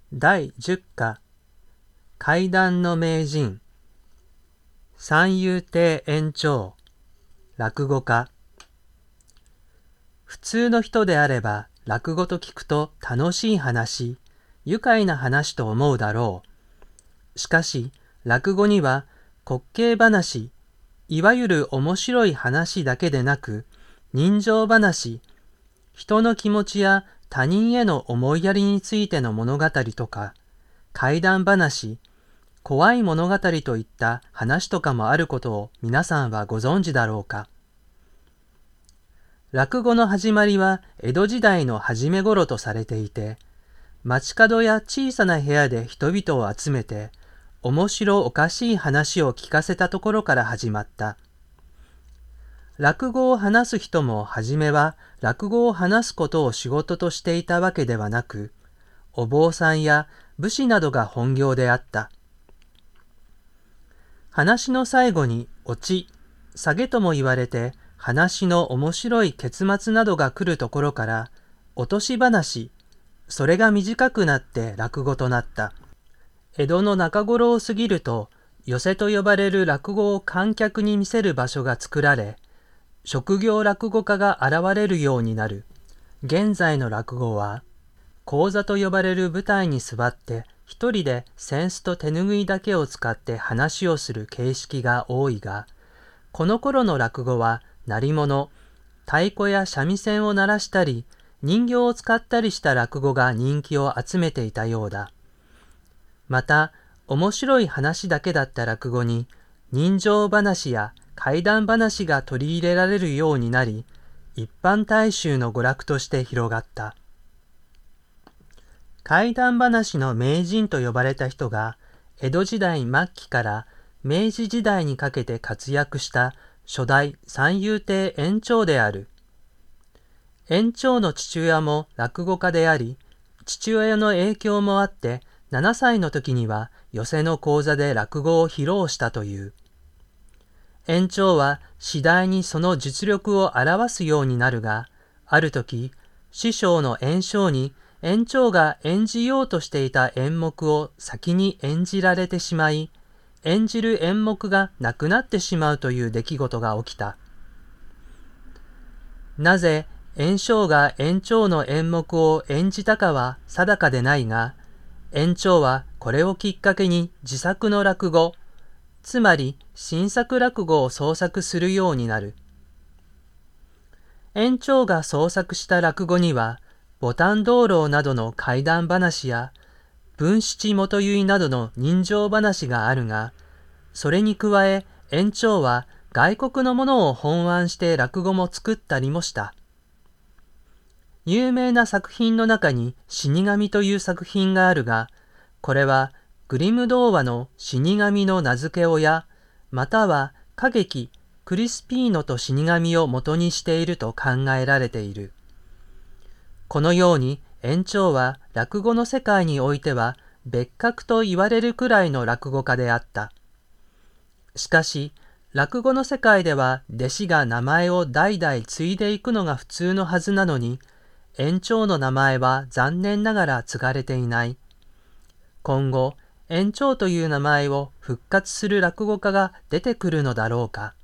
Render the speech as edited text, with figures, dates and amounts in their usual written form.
第10課怪談の名人三遊亭圓朝落語家。普通の人であれば落語と聞くと楽しい話、愉快な話と思うだろう。しかし落語には滑稽話、いわゆる面白い話だけでなく、人情話、人の気持ちや他人への思いやりについての物語とか、怪談話、怖い物語といった話とかもあることを皆さんはご存知だろうか。落語の始まりは江戸時代の初め頃とされていて、街角や小さな部屋で人々を集めて、面白おかしい話を聞かせたところから始まった。落語を話す人もはじめは落語を話すことを仕事としていたわけではなく、お坊さんや武士などが本業であった。話の最後にオチ、下げとも言われて話の面白い結末などが来るところから落とし話、それが短くなって落語となった。江戸の中頃を過ぎると寄席と呼ばれる落語を観客に見せる場所が作られ、職業落語家が現れるようになる。現在の落語は講座と呼ばれる舞台に座って一人で扇子と手ぬぐいだけを使って話をする形式が多いが、この頃の落語は鳴り物、太鼓や三味線を鳴らしたり、人形を使ったりした落語が人気を集めていたようだ。また、面白い話だけだった落語に、人情話や怪談話が取り入れられるようになり、一般大衆の娯楽として広がった。怪談話の名人と呼ばれた人が、江戸時代末期から明治時代にかけて活躍した初代三遊亭圓朝である。圓朝の父親も落語家であり、父親の影響もあって、7歳の時には寄席の講座で落語を披露したという。圓朝は次第にその実力を表すようになるが、ある時、師匠の圓生に圓朝が演じようとしていた演目を先に演じられてしまい、演じる演目がなくなってしまうという出来事が起きた。なぜ圓生が圓朝の演目を演じたかは定かでないが、圓朝はこれをきっかけに自作の落語、つまり新作落語を創作するようになる。圓朝が創作した落語には、牡丹灯籠などの怪談話や、文七元結などの人情話があるが、それに加え圓朝は外国のものを翻案して落語も作ったりもした。有名な作品の中に死神という作品があるが、これはグリム童話の死神の名付け親、または歌劇クリスピーノと死神を元にしていると考えられている。このように圓朝は落語の世界においては別格と言われるくらいの落語家であった。しかし、落語の世界では弟子が名前を代々継いでいくのが普通のはずなのに、圓朝の名前は残念ながら継がれていない。今後、圓朝という名前を復活する落語家が出てくるのだろうか。